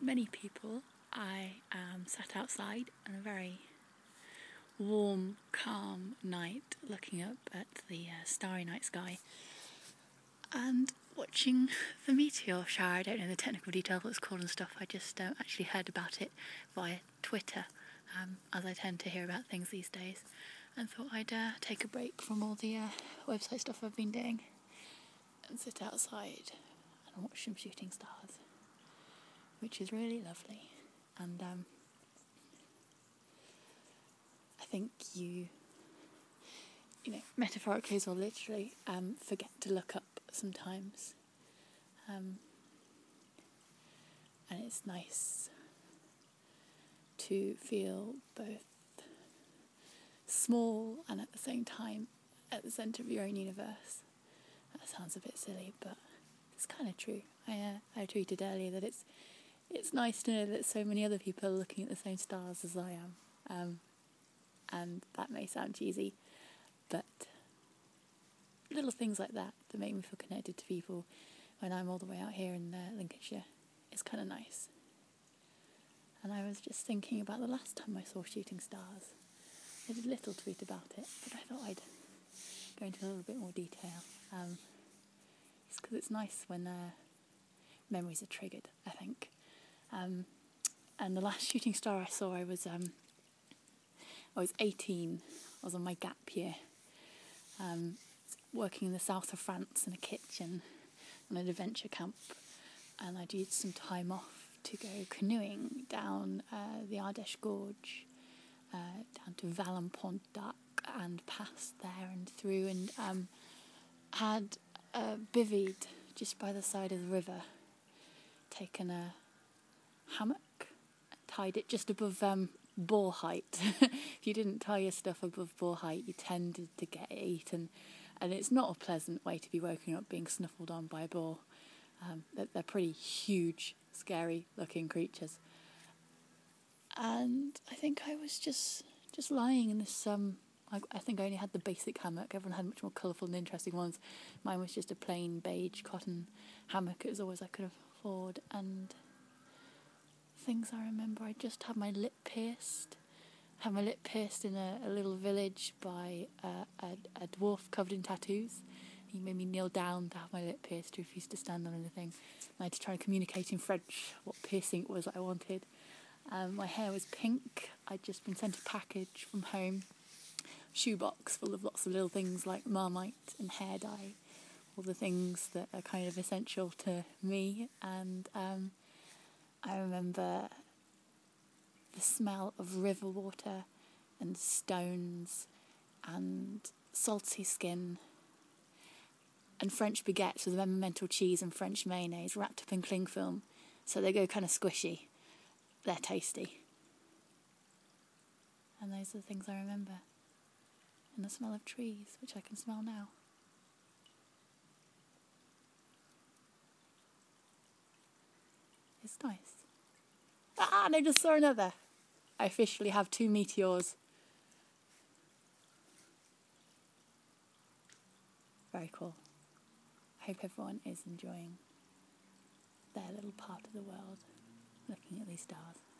many people, I am sat outside on a very warm, calm night, looking up at the starry night sky and watching the meteor shower. I don't know the technical detail of what it's called and stuff. I just actually heard about it via Twitter, as I tend to hear about things these days, and thought I'd take a break from all the website stuff I've been doing and sit outside and watch some shooting stars, which is really lovely. And I think you know, metaphorically as well, literally, forget to look up sometimes. And it's nice to feel both small and at the same time at the centre of your own universe. That sounds a bit silly, but it's kind of true. I tweeted earlier that it's nice to know that so many other people are looking at the same stars as I am. And that may sound cheesy, but little things like that make me feel connected to people when I'm all the way out here in Lincolnshire. It's kind of nice. And I was just thinking about the last time I saw shooting stars. I did a little tweet about it, but I thought I'd go into a little bit more detail. It's because it's nice when memories are triggered, I think. And the last shooting star I saw, I was 18. I was on my gap year, working in the south of France in a kitchen on an adventure camp, and I'd used some time off to go canoeing down the Ardèche Gorge, down to Valence-Pont-d'Arc and past there and through, and had bivvied just by the side of the river, taken a hammock, tied it just above boar height. If you didn't tie your stuff above boar height, you tended to get eaten, and it's not a pleasant way to be woken up being snuffled on by a boar. They're pretty huge, scary looking creatures. And I think I was just lying in this I think I only had the basic hammock. Everyone had much more colourful and interesting ones. Mine was just a plain beige cotton hammock. It was always I could afford. And things I remember, I just had my lip pierced. Had my lip pierced in a little village by a dwarf covered in tattoos. He made me kneel down to have my lip pierced to refuse to stand on anything. I had to try and communicate in French what piercing it was I wanted. My hair was pink. I'd just been sent a package from home. Shoebox full of lots of little things like Marmite and hair dye. All the things that are kind of essential to me. And I remember the smell of river water and stones and salty skin and French baguettes with emmental cheese and French mayonnaise wrapped up in cling film so they go kind of squishy. They're tasty. And those are the things I remember. And the smell of trees, which I can smell now. It's nice. And I just saw another. I officially have 2 meteors. Very cool. I hope everyone is enjoying their little part of the world, looking at these stars.